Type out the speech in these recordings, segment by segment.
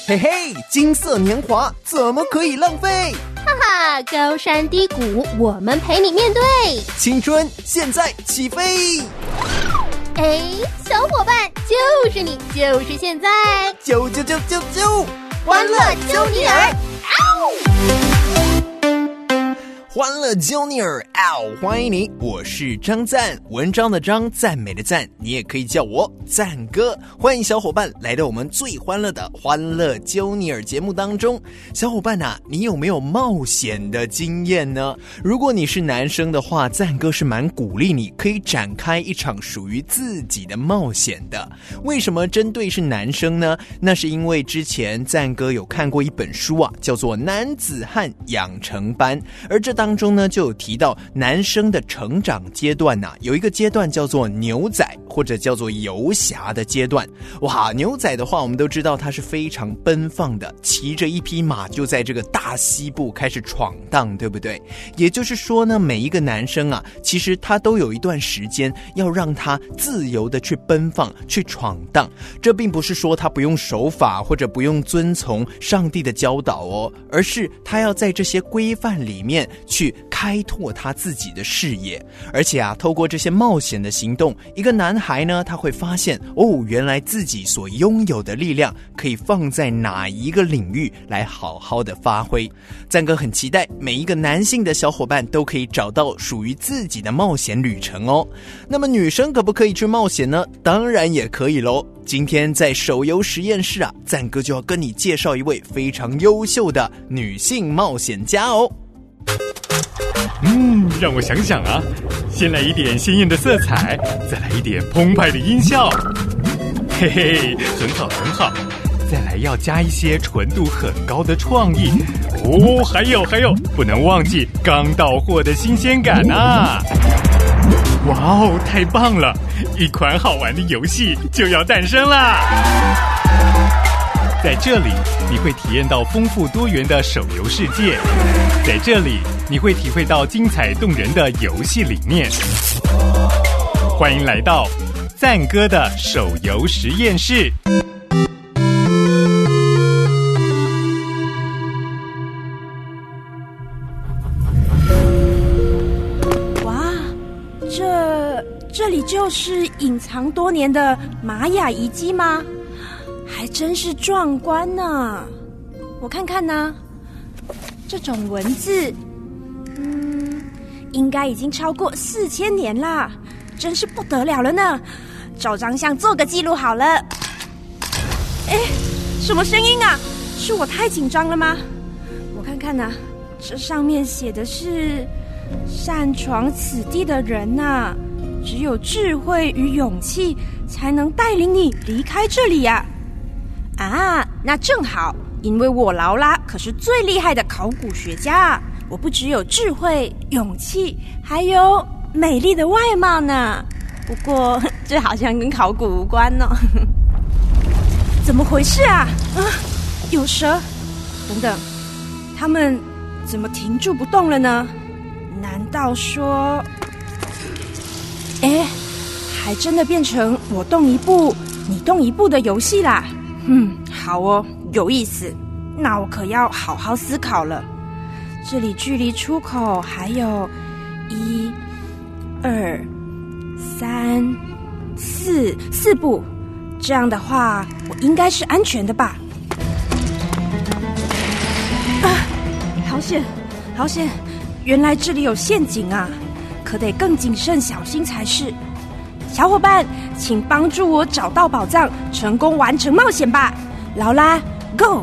嘿嘿，金色年华怎么可以浪费？ 哈哈，高山低谷，我们陪你面对。 青春现在起飞！ 哎，小伙伴，就是你，就是现在， 啾！ 欢乐揪你耳！ 欢乐揪你耳！欢迎你，我是张赞，文章的张，赞美的赞，你也可以叫我赞哥。欢迎小伙伴来到我们最欢乐的欢乐揪你耳节目当中。小伙伴啊，你有没有冒险的经验呢？如果你是男生的话，赞哥是蛮鼓励你可以展开一场属于自己的冒险的。为什么针对是男生呢？那是因为之前赞哥有看过一本书啊，叫做《男子汉养成班》，而这当中呢就有提到男生的成长阶段啊，有一个阶段叫做牛仔或者叫做游侠的阶段。哇，牛仔的话我们都知道他是非常奔放的，骑着一匹马就在这个大西部开始闯荡，对不对？也就是说呢，每一个男生啊，其实他都有一段时间要让他自由的去奔放去闯荡。这并不是说他不用守法或者不用遵从上帝的教导哦，而是他要在这些规范里面去开拓他自己的视野。而且啊，透过这些冒险的行动，一个男孩呢，他会发现哦，原来自己所拥有的力量可以放在哪一个领域来好好的发挥。赞哥很期待每一个男性的小伙伴都可以找到属于自己的冒险旅程哦。那么女生可不可以去冒险呢？当然也可以咯。今天在手游实验室啊，赞哥就要跟你介绍一位非常优秀的女性冒险家哦。 让我想想啊，先来一点鲜艳的色彩，再来一点澎湃的音效，嘿嘿，很好很好。再来要加一些纯度很高的创意哦，还有，不能忘记刚到货的新鲜感啊！哇哦，太棒了！一款好玩的游戏就要诞生啦！在这里，你会体验到丰富多元的手游世界。在这里，你会体会到精彩动人的游戏理念。欢迎来到赞哥的手游实验室。 哇，这里就是隐藏多年的玛雅遗迹吗？还真是壮观呢！我看看呢，这种文字，应该已经超过4000年啦，真是不得了了呢！照张相做个记录好了。哎，什么声音啊？是我太紧张了吗？我看看呢，这上面写的是擅闯此地的人啊，只有智慧与勇气才能带领你离开这里呀。啊，那正好，因为我劳拉可是最厉害的考古学家，我不只有智慧、勇气，还有美丽的外貌呢。不过这好像跟考古无关呢。怎么回事啊？有蛇！等等，他们怎么停住不动了呢？难道说……哎，还真的变成我动一步，你动一步的游戏啦！好哦，有意思。那我可要好好思考了。这里距离出口还有1、2、3、4步，这样的话，我应该是安全的吧？好险！原来这里有陷阱啊，可得更谨慎小心才是。小伙伴，请帮助我找到宝藏，成功完成冒险吧！劳拉 ，Go！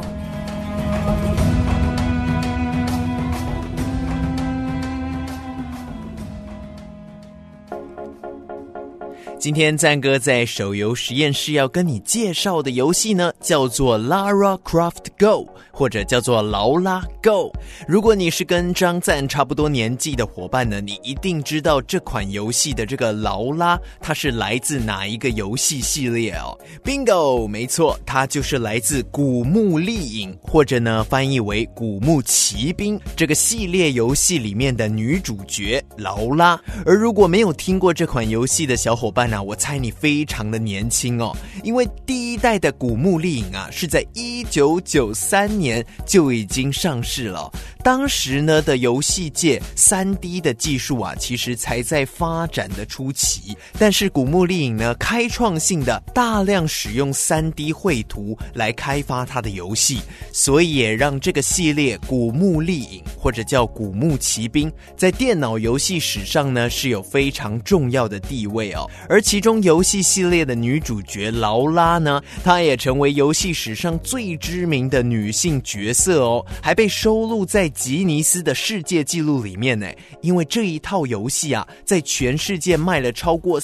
今天赞哥在手游实验室要跟你介绍的游戏呢，叫做 Lara Croft Go， 或者叫做劳拉 Go。 如果你是跟张赞差不多年纪的伙伴呢，你一定知道这款游戏的这个劳拉它是来自哪一个游戏系列哦。 Bingo， 没错，它就是来自古墓丽影，或者呢翻译为古墓奇兵这个系列游戏里面的女主角劳拉。而如果没有听过这款游戏的小伙伴伴啊，我猜你非常的年轻哦，因为第一代的古墓丽影啊，是在1993年就已经上市了。当时呢的游戏界 3D 的技术啊，其实才在发展的初期，但是古墓丽影呢，开创性的大量使用 3D 绘图来开发它的游戏，所以也让这个系列古墓丽影或者叫古墓奇兵，在电脑游戏史上呢是有非常重要的地位哦。而其中游戏系列的女主角劳拉呢，她也成为游戏史上最知名的女性角色哦，还被收录在吉尼斯的世界纪录里面呢。因为这一套游戏啊，在全世界卖了超过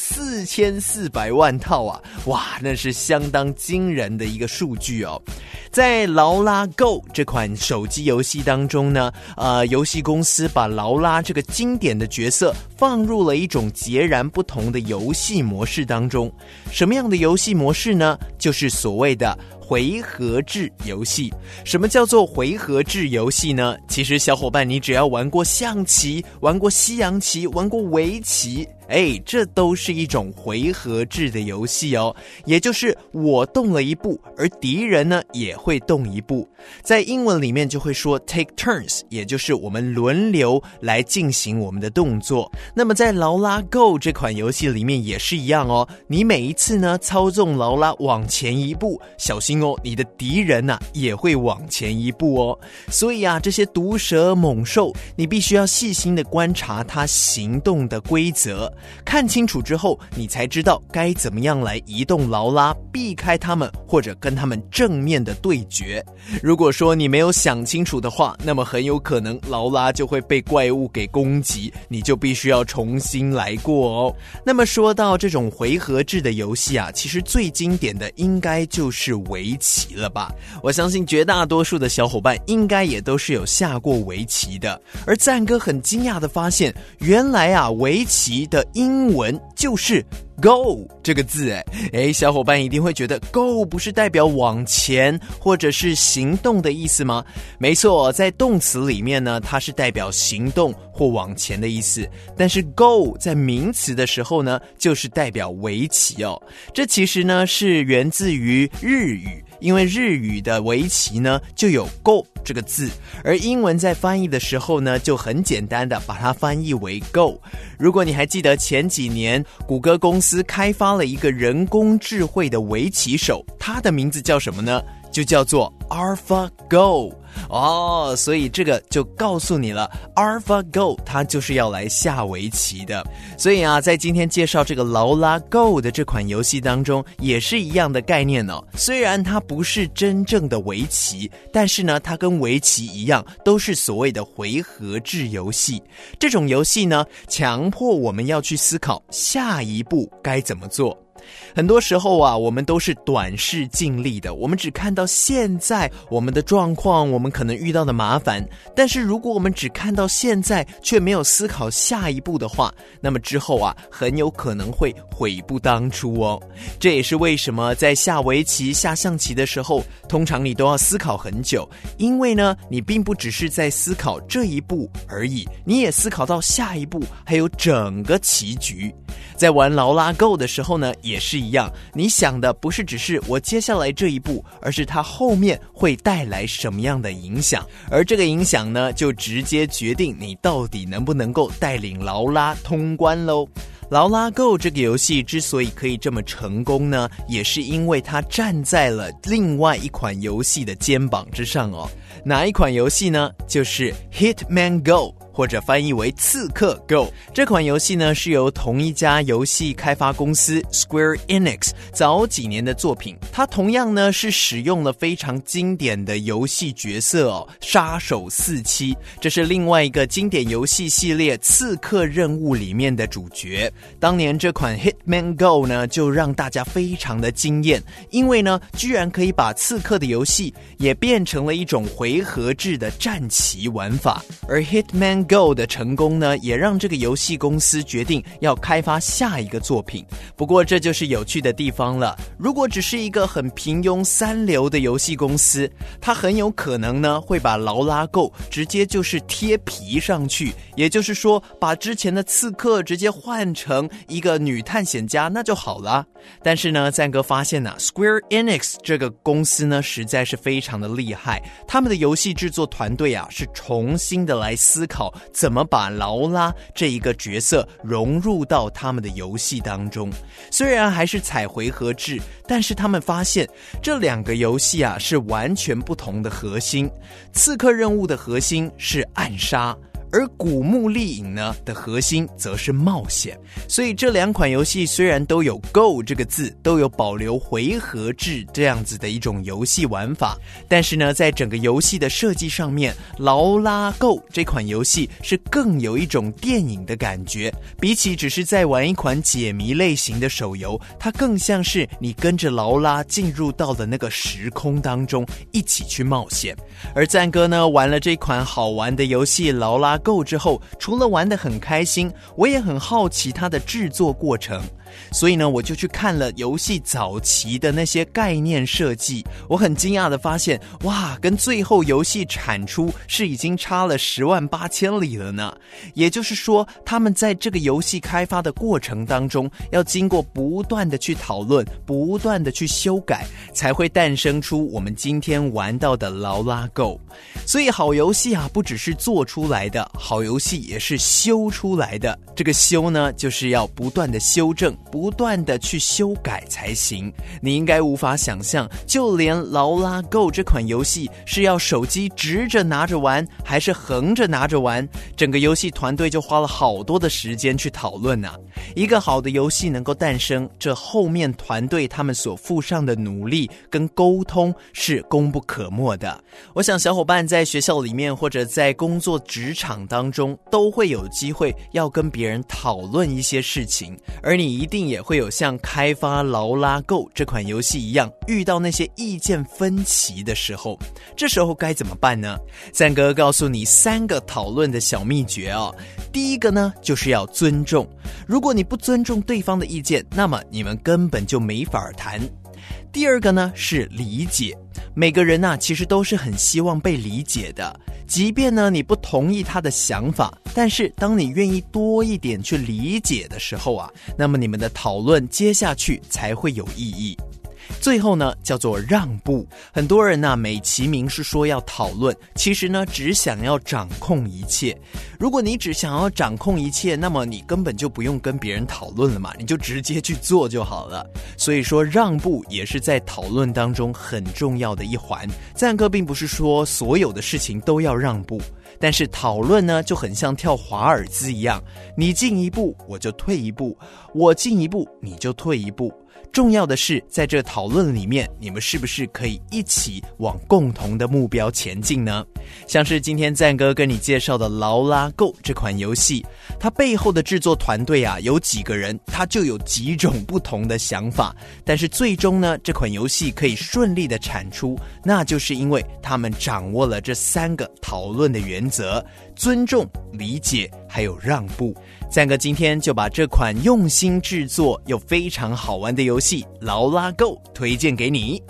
4400万套啊，哇，那是相当惊人的一个数据哦。在劳拉 Go 这款手机游戏当中呢，游戏公司把劳拉这个经典的角色放入了一种截然不同的游戏模式当中。什么样的游戏模式呢？就是所谓的回合制游戏。什么叫做回合制游戏呢？其实小伙伴，你只要玩过象棋，玩过西洋棋，玩过围棋，这都是一种回合制的游戏哦。也就是我动了一步，而敌人呢也会动一步。在英文里面就会说 take turns， 也就是我们轮流来进行我们的动作。那么在劳拉 Go 这款游戏里面也是一样哦，你每一次呢操纵劳拉往前一步，小心哦，你的敌人啊也会往前一步哦。所以啊，这些毒蛇猛兽，你必须要细心的观察它行动的规则，看清楚之后，你才知道该怎么样来移动劳拉，避开他们，或者跟他们正面的对决。如果说你没有想清楚的话，那么很有可能劳拉就会被怪物给攻击，你就必须要重新来过哦。那么说到这种回合制的游戏啊，其实最经典的应该就是围棋了吧。我相信绝大多数的小伙伴应该也都是有下过围棋的。而赞哥很惊讶的发现，原来啊，围棋的英文就是 Go 这个字小伙伴一定会觉得 Go 不是代表往前或者是行动的意思吗？没错，在动词里面呢，它是代表行动或往前的意思，但是 Go 在名词的时候呢，就是代表围棋哦。这其实呢是源自于日语，因为日语的围棋呢就有 Go 这个字，而英文在翻译的时候呢，就很简单的把它翻译为 Go。如果你还记得前几年谷歌公司开发了一个人工智慧的围棋手，他的名字叫什么呢？就叫做 AlphaGo 哦，所以这个就告诉你了 AlphaGo 它就是要来下围棋的。所以啊，在今天介绍这个劳拉 Go 的这款游戏当中，也是一样的概念哦。虽然它不是真正的围棋，但是呢，它跟围棋一样，都是所谓的回合制游戏。这种游戏呢，强迫我们要去思考下一步该怎么做。很多时候啊，我们都是短视近利的，我们只看到现在我们的状况，我们可能遇到的麻烦，但是如果我们只看到现在，却没有思考下一步的话，那么之后啊，很有可能会悔不当初哦。这也是为什么在下围棋、下象棋的时候，通常你都要思考很久，因为呢，你并不只是在思考这一步而已，你也思考到下一步，还有整个棋局。在玩劳拉 Go 的时候呢，也是一样，你想的不是只是我接下来这一步，而是它后面会带来什么样的影响，而这个影响呢，就直接决定你到底能不能够带领劳拉通关咯。劳拉 Go 这个游戏之所以可以这么成功呢，也是因为它站在了另外一款游戏的肩膀之上哦。哪一款游戏呢？就是 Hitman Go，或者翻译为刺客 Go。 这款游戏呢，是由同一家游戏开发公司 Square Enix 早几年的作品，它同样呢是使用了非常经典的游戏角色哦，杀手47，这是另外一个经典游戏系列刺客任务里面的主角。当年这款 Hitman Go 呢，就让大家非常的惊艳，因为呢，居然可以把刺客的游戏也变成了一种回合制的战棋玩法。而 Hitman Go 的成功呢，也让这个游戏公司决定要开发下一个作品。不过这就是有趣的地方了，如果只是一个很平庸三流的游戏公司，它很有可能呢会把劳拉 Go 直接就是贴皮上去，也就是说把之前的刺客直接换成一个女探险家，那就好了。但是呢，赞哥发现Square Enix 这个公司呢实在是非常的厉害，他们的游戏制作团队是重新的来思考怎么把劳拉这一个角色融入到他们的游戏当中。虽然还是采回合制，但是他们发现这两个游戏是完全不同的核心。刺客任务的核心是暗杀，而古墓丽影呢的核心则是冒险。所以这两款游戏虽然都有 Go 这个字，都有保留回合制这样子的一种游戏玩法，但是呢在整个游戏的设计上面，劳拉 Go 这款游戏是更有一种电影的感觉，比起只是在玩一款解谜类型的手游，它更像是你跟着劳拉进入到了那个时空当中一起去冒险。而赞哥呢玩了这款好玩的游戏劳拉 Go 之后，除了玩得很开心，我也很好奇它的制作过程。所以呢，我就去看了游戏早期的那些概念设计，我很惊讶的发现，哇，跟最后游戏产出是已经差了108000里了呢。也就是说，他们在这个游戏开发的过程当中，要经过不断的去讨论，不断的去修改，才会诞生出我们今天玩到的劳拉 Go。 所以好游戏不只是做出来的，好游戏也是修出来的。这个修呢，就是要不断的修正，不断的去修改才行。你应该无法想象，就连劳拉 Go 这款游戏是要手机直着拿着玩，还是横着拿着玩，整个游戏团队就花了好多的时间去讨论一个好的游戏能够诞生，这后面团队他们所付上的努力跟沟通是功不可没的。我想小伙伴在学校里面或者在工作职场当中都会有机会要跟别人讨论一些事情，而你一定也会有像开发劳拉 Go 这款游戏一样，遇到那些意见分歧的时候，这时候该怎么办呢？赞哥告诉你3个讨论的小秘诀第一个呢，就是要尊重。如果你不尊重对方的意见，那么你们根本就没法谈。第二个呢，是理解。每个人其实都是很希望被理解的，即便呢你不同意他的想法，但是当你愿意多一点去理解的时候那么你们的讨论接下去才会有意义。最后呢，叫做让步。很多人美其名是说要讨论，其实呢只想要掌控一切。如果你只想要掌控一切，那么你根本就不用跟别人讨论了嘛，你就直接去做就好了。所以说让步也是在讨论当中很重要的一环。赞哥并不是说所有的事情都要让步，但是讨论呢就很像跳华尔兹一样，你进一步我就退一步，我进一步你就退一步。重要的是在这讨论里面，你们是不是可以一起往共同的目标前进呢？像是今天赞哥跟你介绍的劳拉 Go 这款游戏，它背后的制作团队有几个人，他就有几种不同的想法，但是最终呢，这款游戏可以顺利的产出，那就是因为他们掌握了这3个讨论的原则：尊重、理解还有让步。赞哥今天就把这款用心制作又非常好玩的游戏劳拉 Go 推荐给你。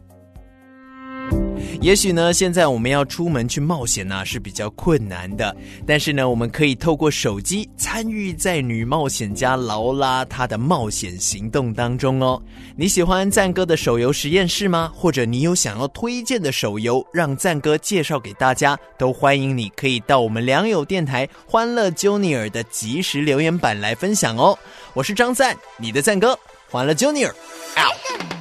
也许呢，现在我们要出门去冒险是比较困难的，但是呢，我们可以透过手机参与在女冒险家劳拉她的冒险行动当中哦。你喜欢赞哥的手游实验室吗？或者你有想要推荐的手游让赞哥介绍给大家，都欢迎你可以到我们良友电台欢乐 Junior 的即时留言板来分享哦。我是张赞，你的赞哥，欢乐 Junior out。